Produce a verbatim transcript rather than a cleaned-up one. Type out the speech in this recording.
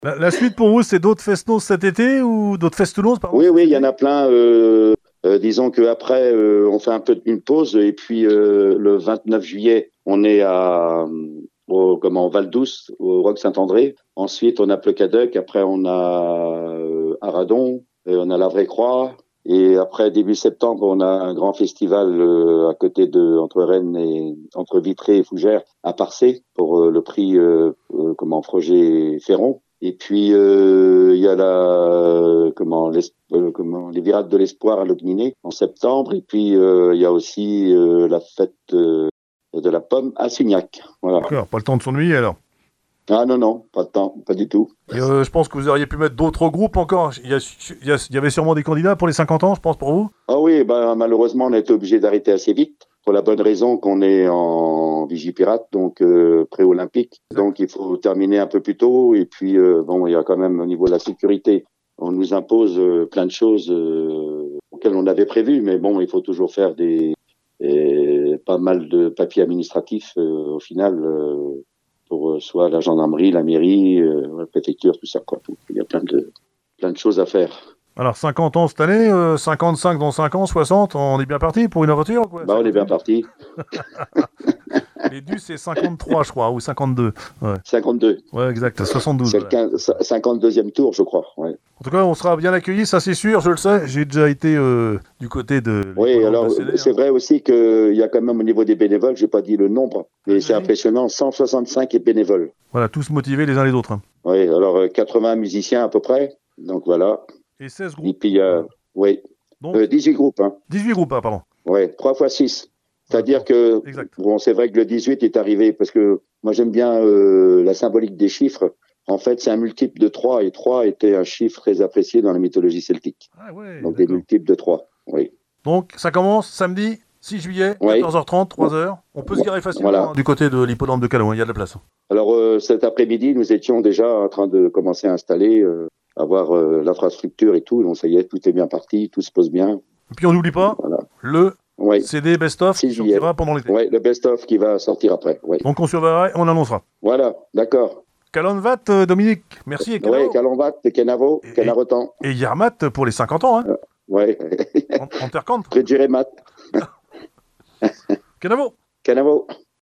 La, la suite pour vous, c'est d'autres fesnos cet été ou d'autres festonos, pardon? Oui, oui, il y en a plein. Euh, euh, disons qu'après, euh, on fait un peu une pause et puis euh, le vingt-neuf juillet, on est à au, comment, Val d'Ous, au Roc Saint-André. Ensuite, on a Plecaduc. Après, on a euh, Aradon. Et on a la Vraie Croix. Et après, début septembre, on a un grand festival euh, à côté de entre Rennes et entre Vitré et Fougères à Parcé pour euh, le prix euh, euh, comment Froger Ferron. Et puis euh, il y a la euh, comment, les, euh, comment les Virades de l'Espoir à Logminé en septembre. Et puis euh, il y a aussi euh, la fête euh, de la pomme à Signac. Voilà. D'accord, pas le temps de s'ennuyer alors. Ah non non, pas de temps, pas du tout. Et, euh, je pense que vous auriez pu mettre d'autres groupes encore. Il y, a, il, y a, il y avait sûrement des candidats pour les cinquante ans, je pense, pour vous. Ah oui, ben malheureusement on a été obligé d'arrêter assez vite pour la bonne raison qu'on est en Vigipirate, donc euh, pré-olympique. Donc il faut terminer un peu plus tôt. Et puis euh, bon, il y a quand même au niveau de la sécurité, on nous impose euh, plein de choses euh, auxquelles on avait prévu, mais bon, il faut toujours faire des et pas mal de papiers administratifs euh, au final euh, pour euh, soit la gendarmerie, la mairie, euh, la préfecture, tout ça quoi. Donc, il y a plein de plein de choses à faire. Alors cinquante ans cette année, euh, cinquante-cinq dans cinq ans, soixante, on est bien parti pour une aventure quoi. Bah on est bien parti. Les dus c'est cinquante-trois je crois, ou cinquante-deux. Ouais, cinquante-deux. Ouais exact, soixante-douze. C'est le Voilà. quinze, cinquante-deuxième tour, je crois. Ouais. En tout cas, on sera bien accueillis, ça c'est sûr, je le sais. J'ai déjà été euh, du côté de Oui, alors Bacédé, c'est hein. vrai aussi qu'il y a quand même au niveau des bénévoles, je n'ai pas dit le nombre, mais c'est impressionnant, cent soixante-cinq bénévoles. Voilà, tous motivés les uns les autres. Hein. Oui, alors quatre-vingts musiciens à peu près, donc voilà. Et seize groupes. Et puis, euh, oui, Donc, euh, dix-huit groupes. Hein. dix-huit groupes, ah, pardon. Oui, trois fois six. C'est-à-dire que, exact. Bon, c'est vrai que le dix-huit est arrivé, parce que moi j'aime bien euh, la symbolique des chiffres. En fait, c'est un multiple de trois, et trois était un chiffre très apprécié dans la mythologie celtique. Ah ouais, donc des multiples de trois, oui. Donc ça commence samedi six juillet, oui. quatorze heures trente, trois heures. On peut se garer facilement voilà. hein, du côté de l'hippodrome de Calon, il y a de la place. Alors euh, cet après-midi, nous étions déjà en train de commencer à installer, euh, avoir euh, l'infrastructure et tout. Donc ça y est, tout est bien parti, tout se pose bien. Et puis on n'oublie pas voilà. le oui. C D best-of qui sortira pendant l'été. Oui, le best-of qui va sortir après. Oui. Donc on surveillera et on annoncera. Voilà, d'accord. Calonvat, euh, Dominique, merci. Oui, Calonvat, Kenavo, Kenarotan. Et Yermat pour les cinquante ans. Hein. Euh, oui. En, en terre-camp. Prédurémat. Kenavo. Kenavo.